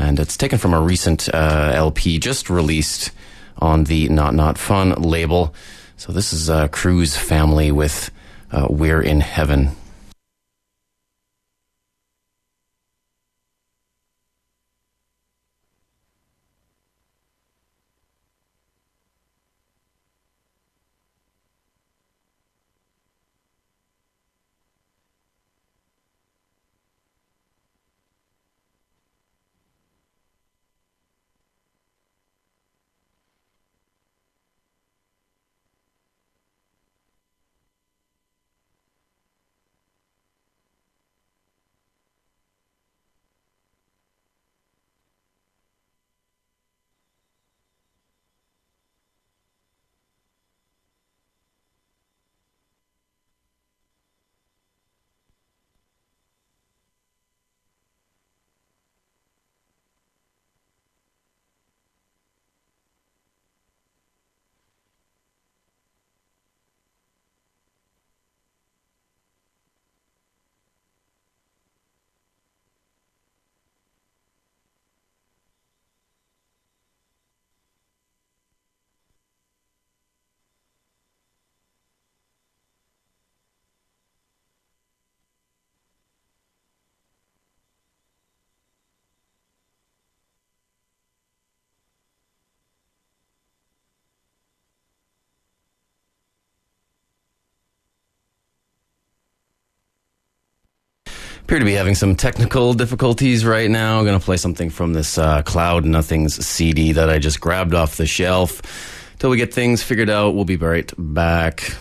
and it's taken from a recent LP just released on the Not Fun label. So this is Cruise Family with We're in Heaven. Appear to be having some technical difficulties right now. I'm going to play something from this Cloud Nothings CD that I just grabbed off the shelf. Till we get things figured out, we'll be right back.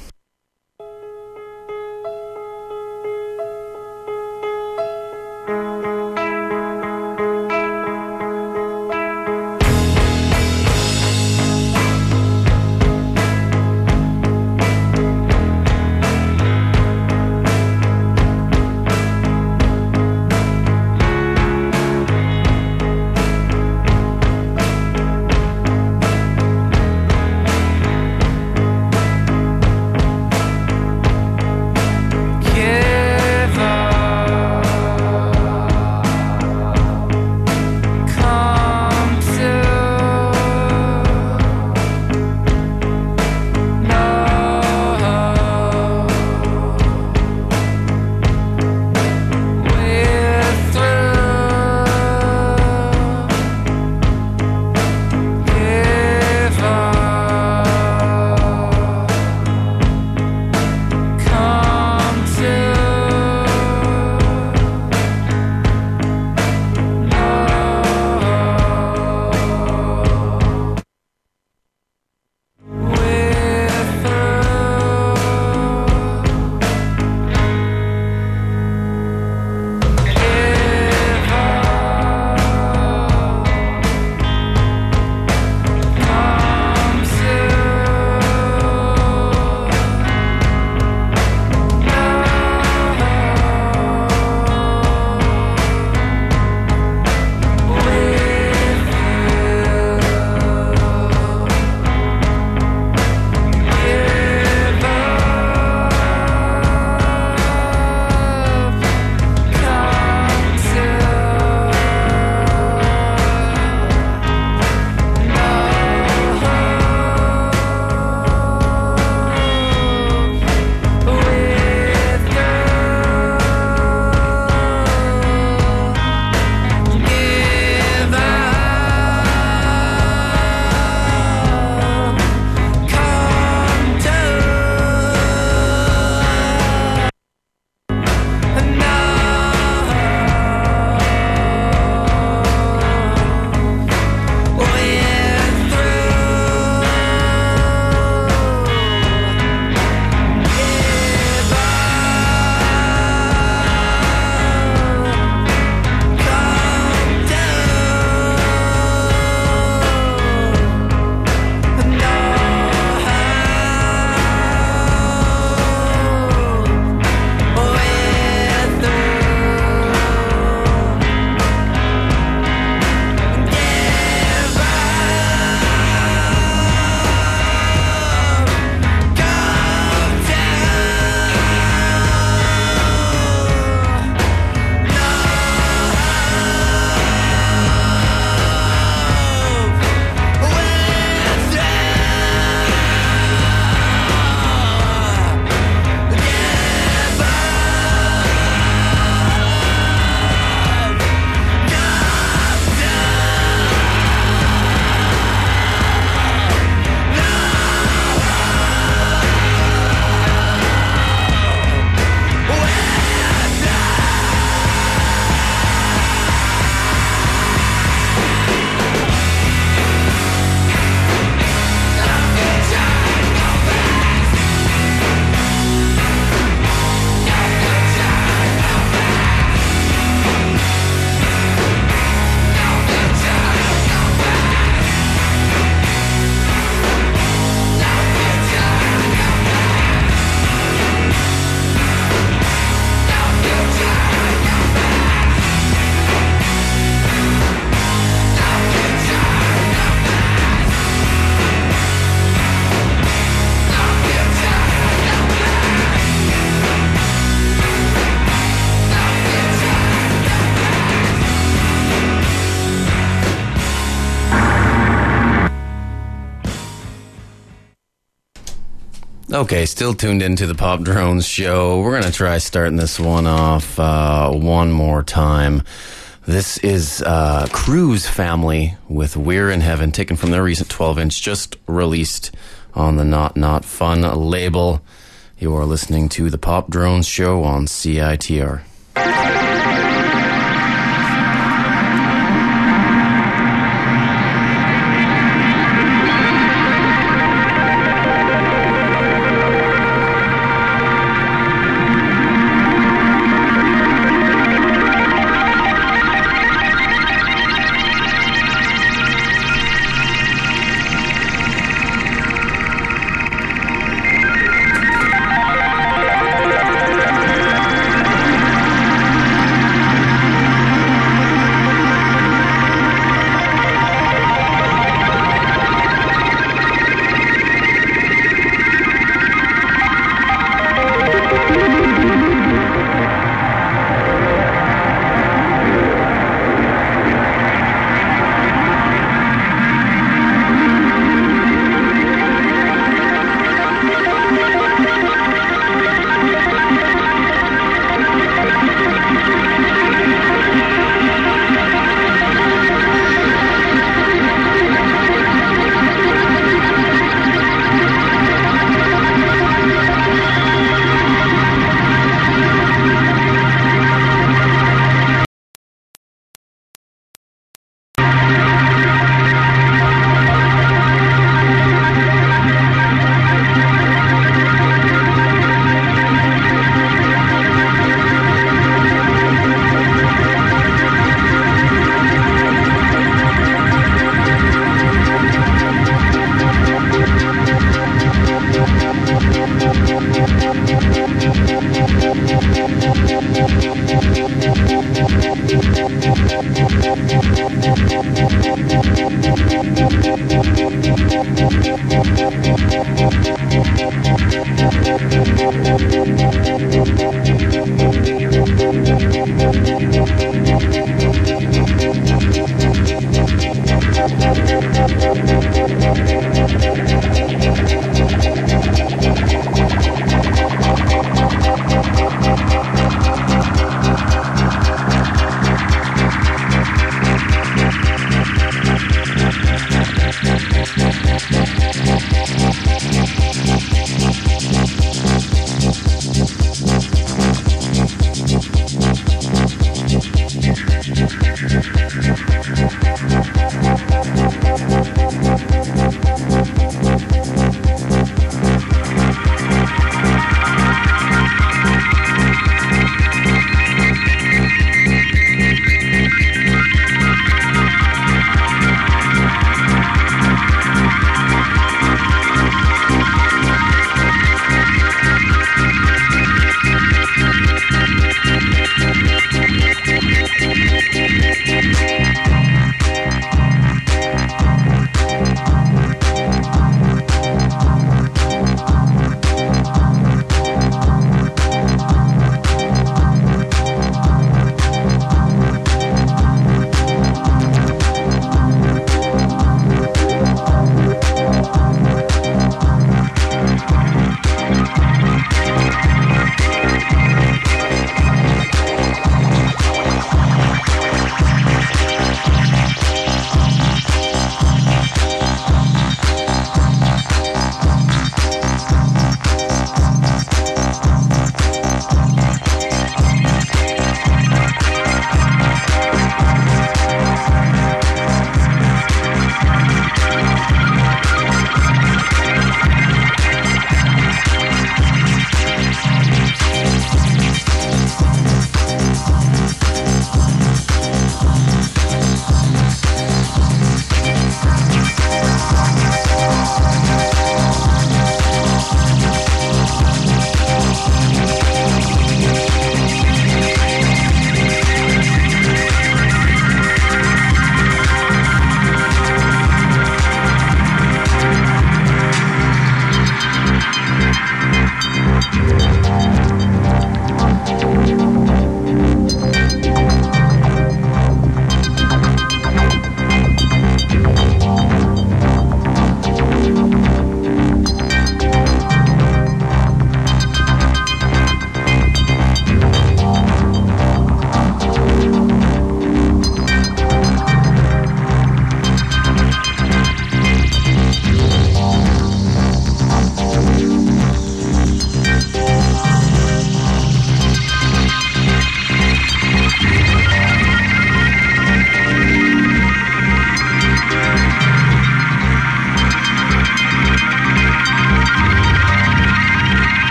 Okay, still tuned into the Pop Drones show. We're going to try starting this one off one more time. This is Cruise Family with We're in Heaven, taken from their recent 12-inch, just released on the Not Fun label. You are listening to the Pop Drones show on CITR.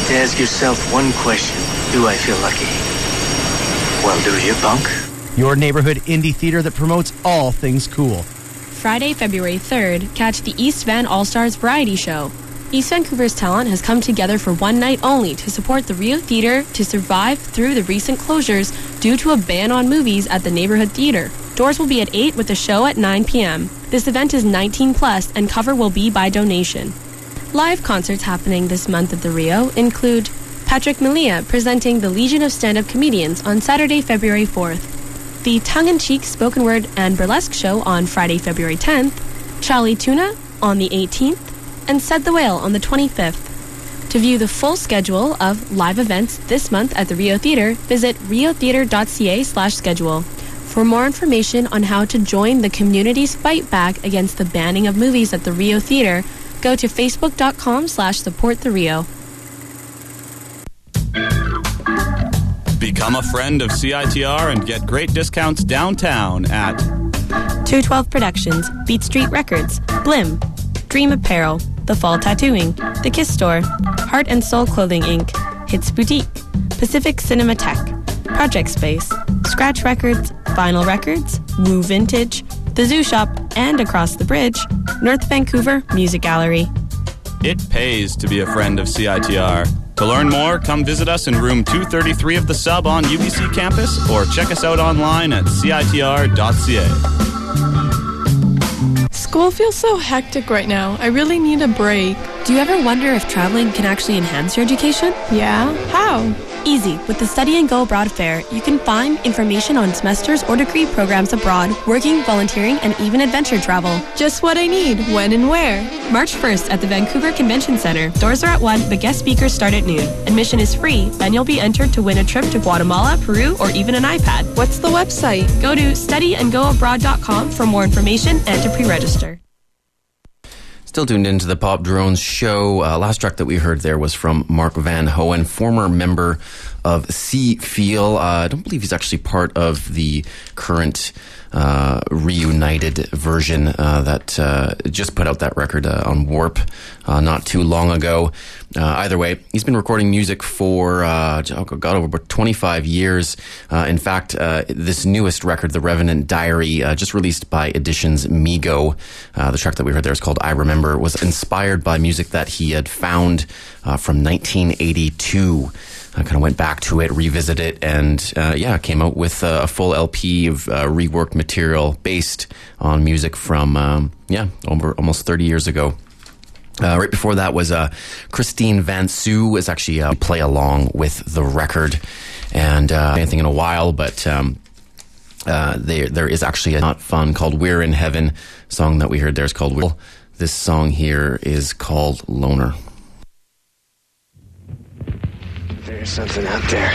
to ask yourself one question. Do I feel lucky? Well, do you, punk? Your neighborhood indie theater that promotes all things cool. Friday, February 3rd, catch the East Van All-Stars Variety Show. East Vancouver's talent has come together for one night only to support the Rio Theatre to survive through the recent closures due to a ban on movies at the neighborhood theatre. Doors will be at 8 with the show at 9 p.m. This event is 19 plus and cover will be by donation. Live concerts happening this month at the Rio include Patrick Malia presenting the Legion of Stand-Up Comedians on Saturday, February 4th. The tongue-in-cheek spoken word and burlesque show on Friday, February 10th, Charlie Tuna on the 18th, and Said the Whale on the 25th. To view the full schedule of live events this month at the Rio Theatre, visit riotheatre.ca/schedule. For more information on how to join the community's fight back against the banning of movies at the Rio Theatre, go to facebook.com/supporttherio. Become a friend of CITR and get great discounts downtown at 212 Productions, Beat Street Records, Blim, Dream Apparel, The Fall Tattooing, The Kiss Store, Heart and Soul Clothing Inc., Hits Boutique, Pacific Cinematheque, Project Space, Scratch Records, Vinyl Records, Woo Vintage, The Zoo Shop, and across the bridge, North Vancouver Music Gallery. It pays to be a friend of CITR. To learn more, come visit us in room 233 of the Sub on UBC campus or check us out online at citr.ca. School feels so hectic right now. I really need a break. Do you ever wonder if traveling can actually enhance your education? Yeah? How? Easy. With the Study and Go Abroad Fair, you can find information on semesters or degree programs abroad, working, volunteering, and even adventure travel. Just what I need. When and where? March 1st at the Vancouver Convention Center. Doors are at 1, but guest speakers start at noon. Admission is free, and you'll be entered to win a trip to Guatemala, Peru, or even an iPad. What's the website? Go to studyandgoabroad.com for more information and to pre-register. Still tuned into the Pop Drones show. Last track that we heard there was from Mark Van Hoen, former member of Sea Feel. I don't believe he's actually part of the current reunited version that just put out that record on Warp not too long ago. Either way, he's been recording music for, over 25 years. In fact, this newest record, The Revenant Diary, just released by Editions Migo. The track that we heard there is called I Remember, was inspired by music that he had found from 1982. I kind of went back to it, revisited it, and came out with a full LP of reworked material based on music from, over almost 30 years ago. Right before that was Christine Van Soo was actually play along with the record, and anything in a while, but there is actually a not fun called We're in Heaven. Song that we heard there is called Will. This song here is called Loner. There's something out there.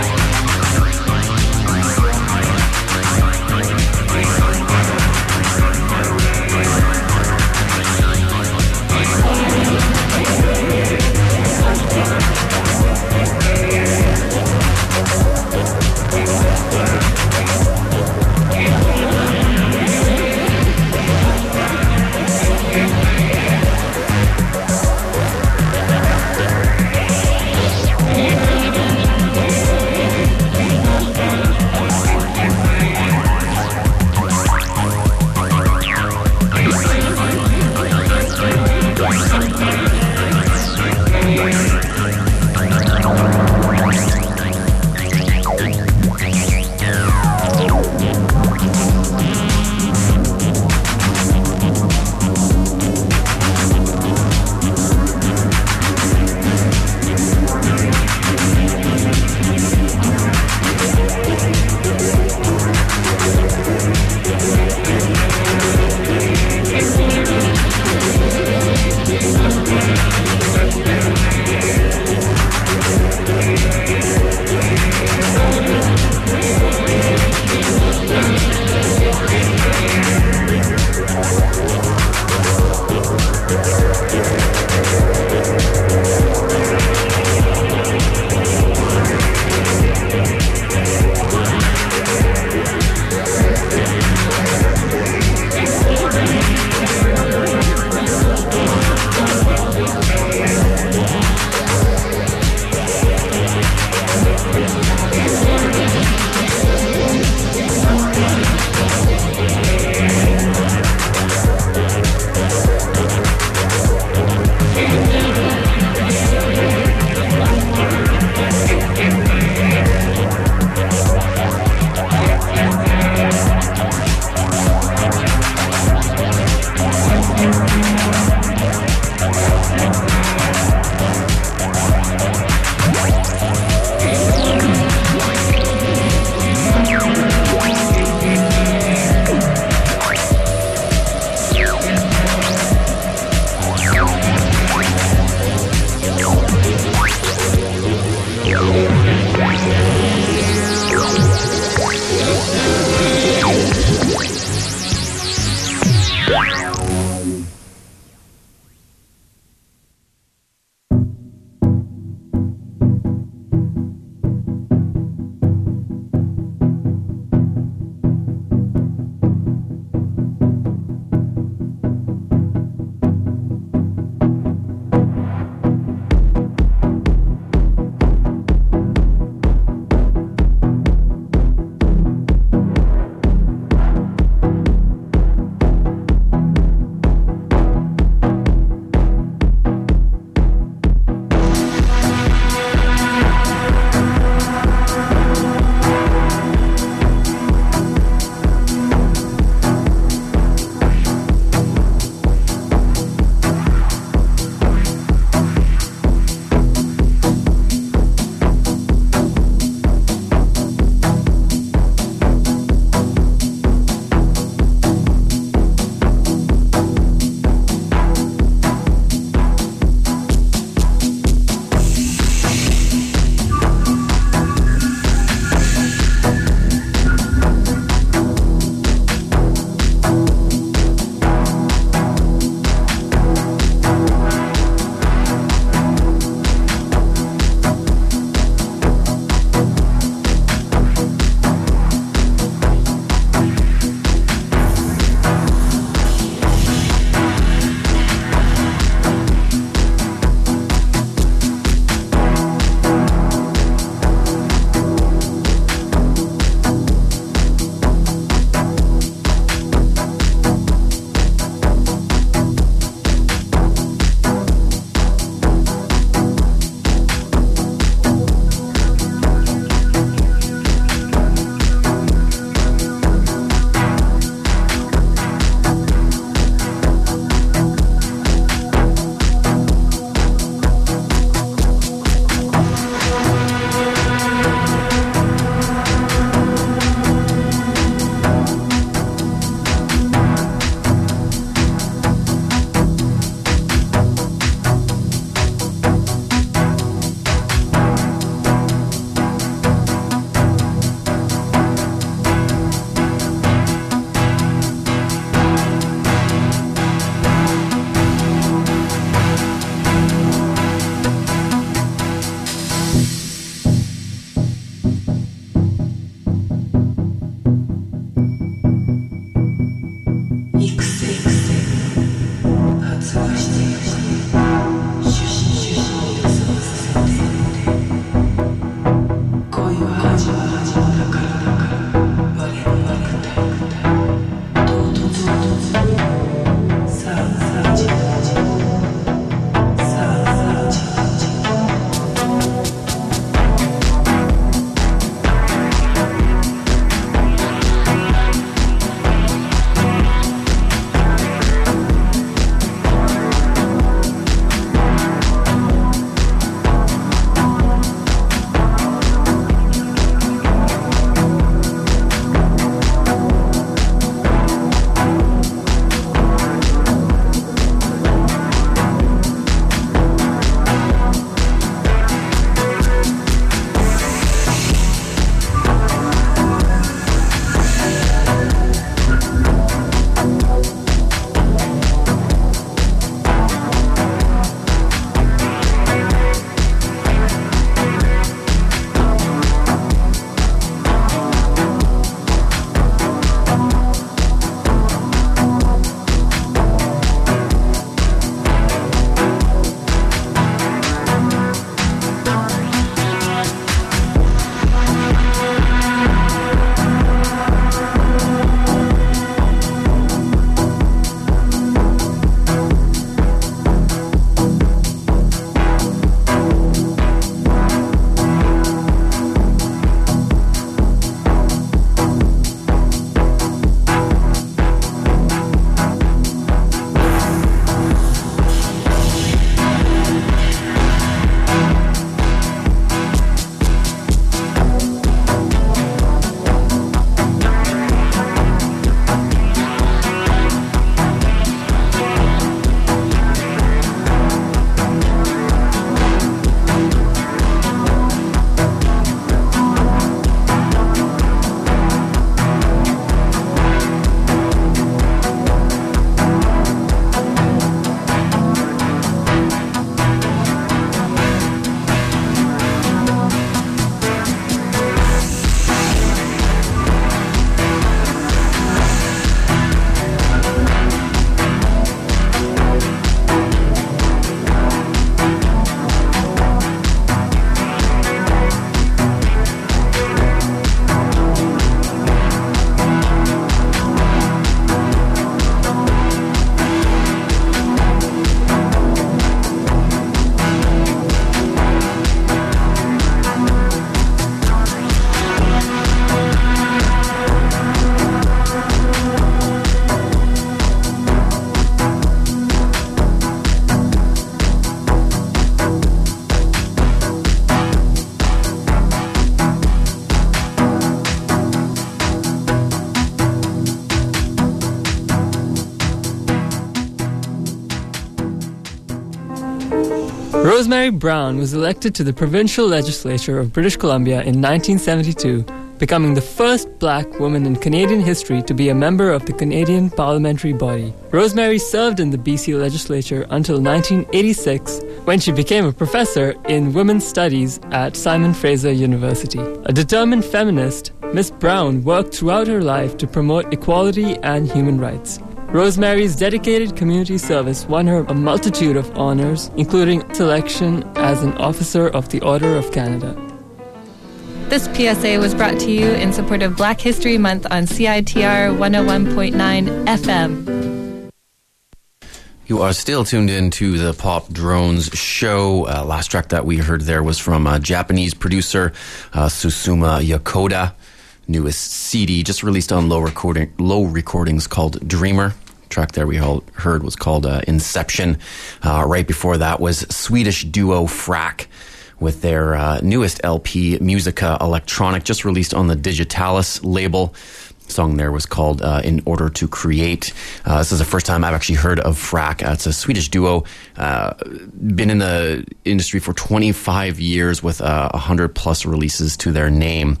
Rosemary Brown was elected to the provincial legislature of British Columbia in 1972, becoming the first black woman in Canadian history to be a member of the Canadian parliamentary body. Rosemary served in the BC legislature until 1986, when she became a professor in women's studies at Simon Fraser University. A determined feminist, Miss Brown worked throughout her life to promote equality and human rights. Rosemary's dedicated community service won her a multitude of honors, including selection as an Officer of the Order of Canada. This PSA was brought to you in support of Black History Month on CITR 101.9 FM. You are still tuned in to the Pop Drones show. Last track that we heard there was from Japanese producer Susuma Yakoda. Newest CD just released on Low Recordings called Dreamer. Track there we heard was called Inception. Right before that was Swedish duo Frack with their newest LP, Musica Electronic, just released on the Digitalis label. The song there was called In Order to Create. This is the first time I've actually heard of Frack. It's a Swedish duo, been in the industry for 25 years with 100 plus releases to their name.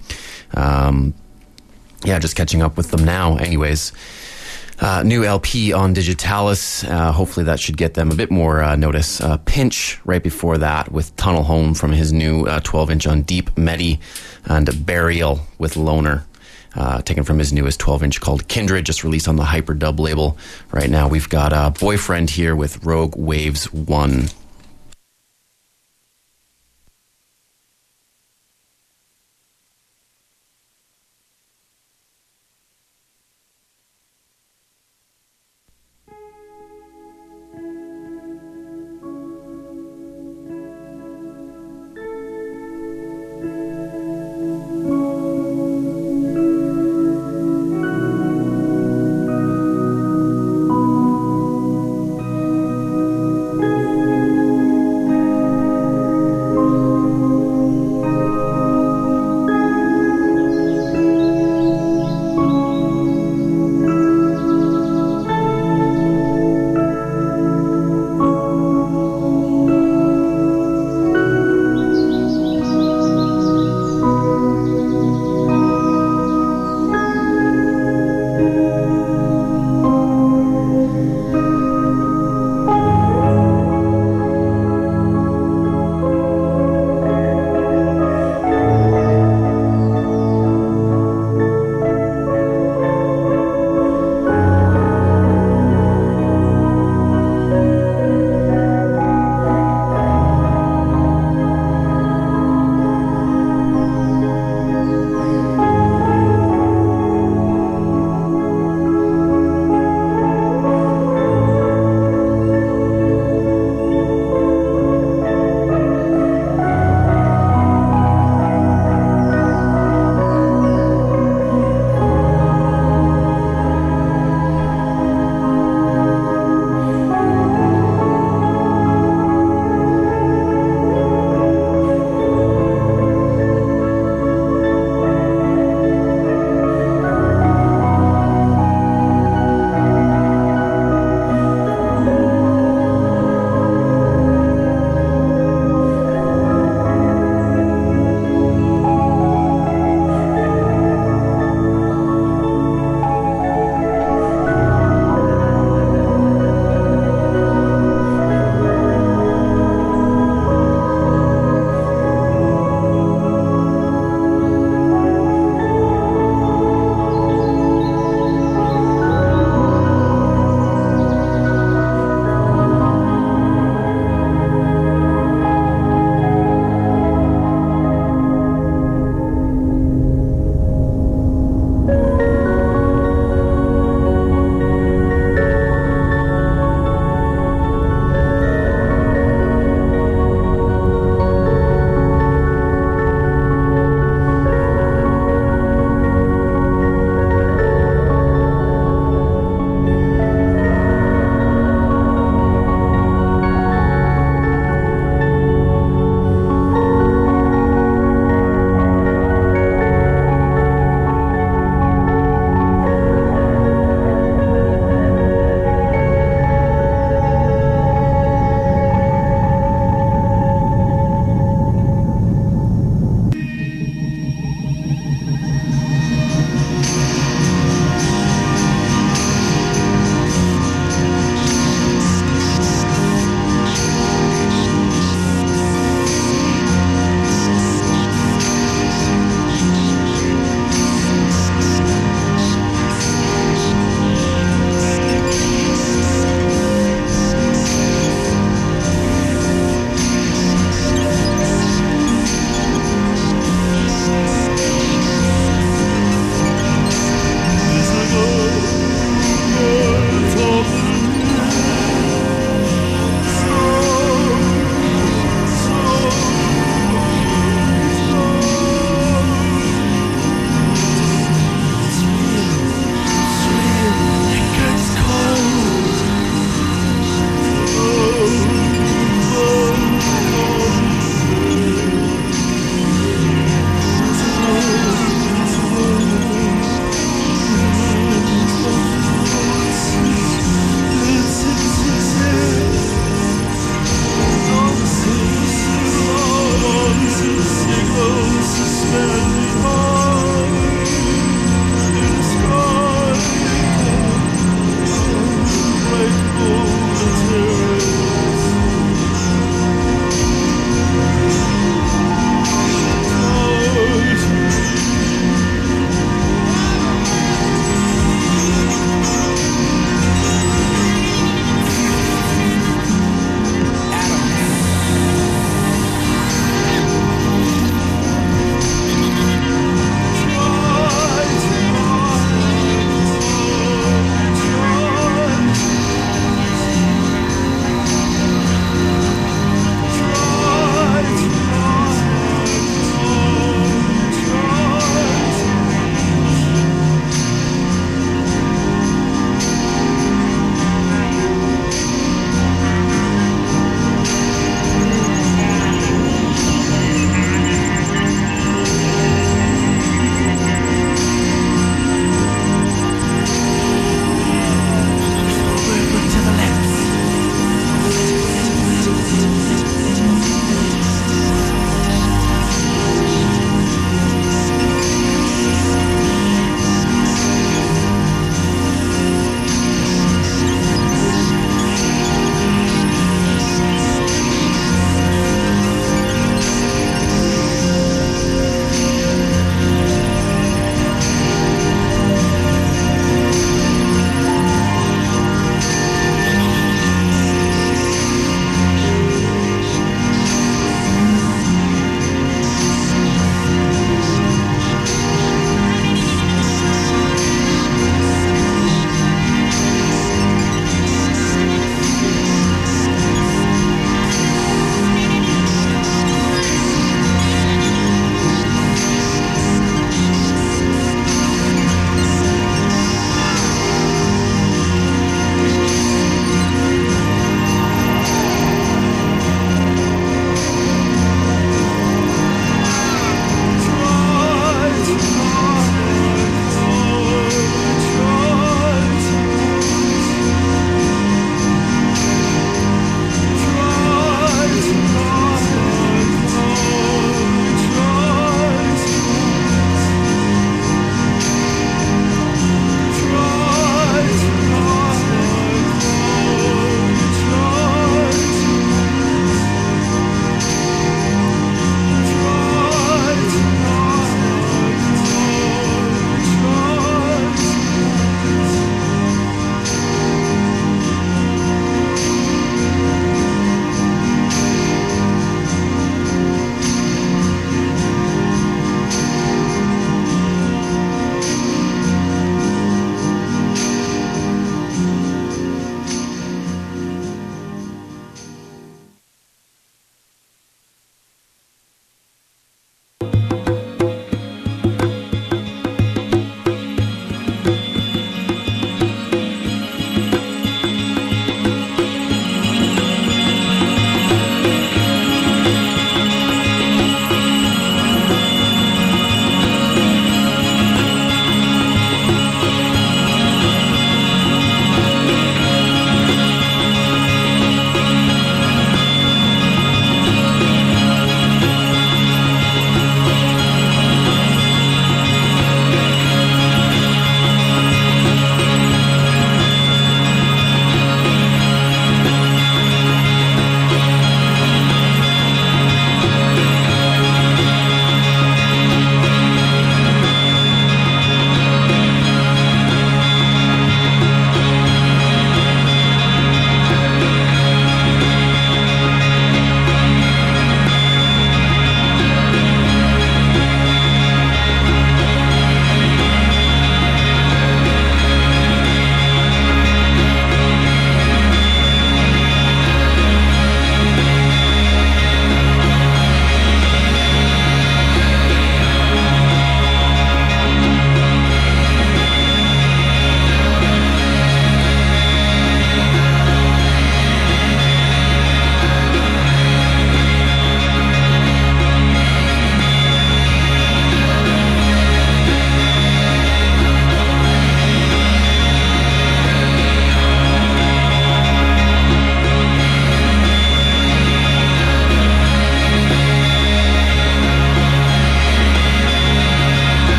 Just catching up with them now. Anyways, new LP on Digitalis. Hopefully that should get them a bit more notice. Pinch right before that with Tunnel Home from his new 12-inch on Deep Medi, and Burial with Loner, taken from his newest 12-inch called Kindred, just released on the Hyperdub label. Right now we've got Boyfriend here with Rogue Waves 1.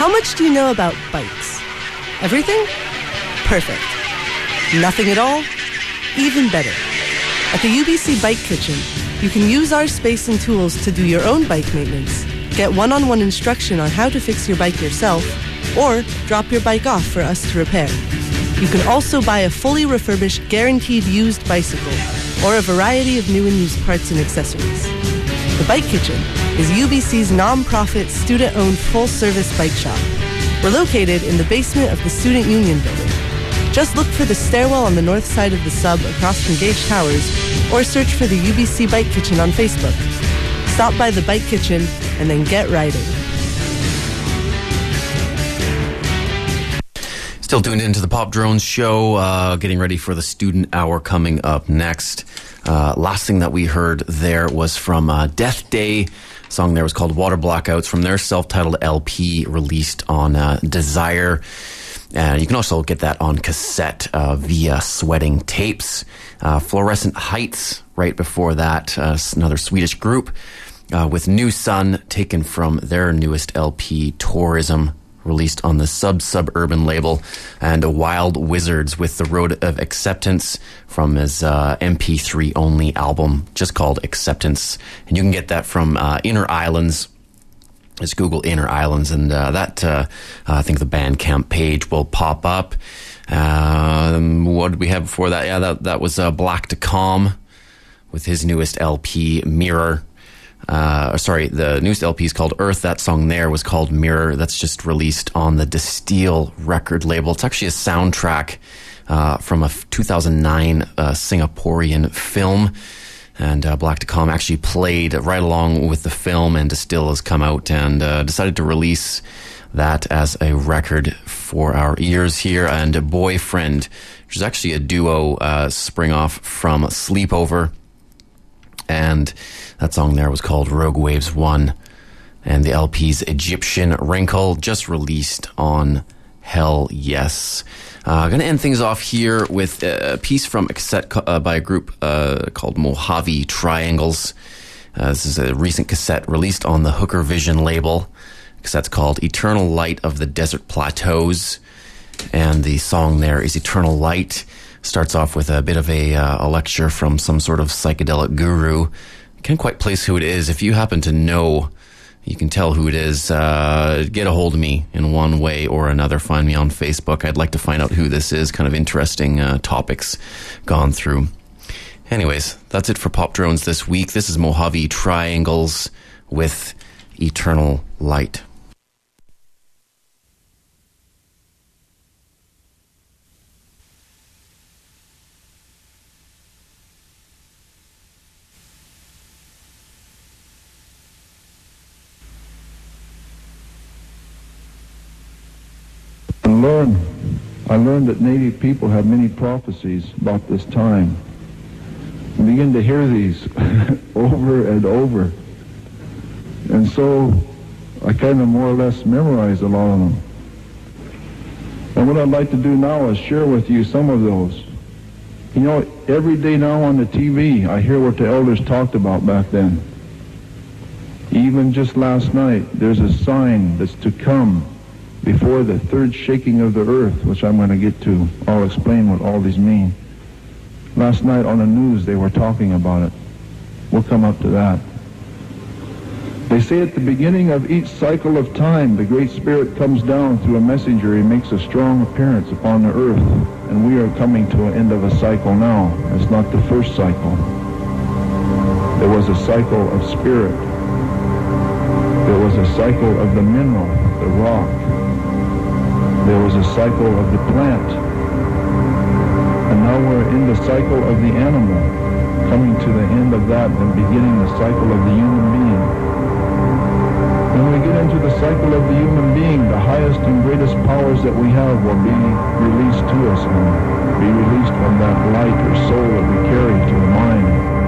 How much do you know about bikes? Everything? Perfect. Nothing at all? Even better. At the UBC Bike Kitchen, you can use our space and tools to do your own bike maintenance, get one-on-one instruction on how to fix your bike yourself, or drop your bike off for us to repair. You can also buy a fully refurbished, guaranteed used bicycle, or a variety of new and used parts and accessories. The Bike Kitchen is UBC's non-profit, student-owned, full-service bike shop. We're located in the basement of the Student Union Building. Just look for the stairwell on the north side of the sub across from Gage Towers, or search for the UBC Bike Kitchen on Facebook. Stop by the Bike Kitchen and then get riding. Still tuned into the Pop Drones show, getting ready for the student hour coming up next. Last thing that we heard there was from Death Day. The song there was called Water Blackouts from their self-titled LP released on Desire. You can also get that on cassette via Sweating Tapes. Fluorescent Heights, right before that, another Swedish group with New Sun, taken from their newest LP, Tourism, released on the Suburban label, and Wild Wizards with The Road of Acceptance from his MP3 only album, just called Acceptance. And you can get that from Inner Islands. Just Google Inner Islands, and I think the Bandcamp page will pop up. What did we have before that? Yeah, that was Black to Calm with his newest LP, Mirror. The newest LP is called Earth. That song there was called Mirror. That's just released on the Distill record label. It's actually a soundtrack from a 2009 Singaporean film. And Black to Calm actually played right along with the film, and Distill has come out and decided to release that as a record for our ears here. And Boyfriend, which is actually a duo spring off from Sleepover. And that song there was called Rogue Waves 1. And the LP's Egyptian Wrinkle, just released on Hell Yes. Going to end things off here with a piece from a cassette by a group called Mojave Triangles. This is a recent cassette released on the Hooker Vision label. The cassette's called Eternal Light of the Desert Plateaus. And the song there is Eternal Light. Starts off with a bit of a lecture from some sort of psychedelic guru. Can't quite place who it is. If you happen to know, you can tell who it is. Get a hold of me in one way or another. Find me on Facebook. I'd like to find out who this is. Kind of interesting topics gone through. Anyways, that's it for Pop Drones this week. This is Mojave Triangles with Eternal Light. I learned that Native people have many prophecies about this time. I begin to hear these over and over. And so I kind of more or less memorize a lot of them. And what I'd like to do now is share with you some of those. You know, every day now on the TV, I hear what the elders talked about back then. Even just last night, there's a sign that's to come before the third shaking of the earth, which I'm going to get to. I'll explain what all these mean. Last night on the news, they were talking about it. We'll come up to that. They say at the beginning of each cycle of time, the Great Spirit comes down through a messenger. He makes a strong appearance upon the earth, and we are coming to an end of a cycle now. It's not the first cycle. There was a cycle of spirit. There was a cycle of the mineral, the rock. There was a cycle of the plant. And now we're in the cycle of the animal, coming to the end of that and beginning the cycle of the human being. When we get into the cycle of the human being, the highest and greatest powers that we have will be released to us and be released from that light or soul that we carry to the mind.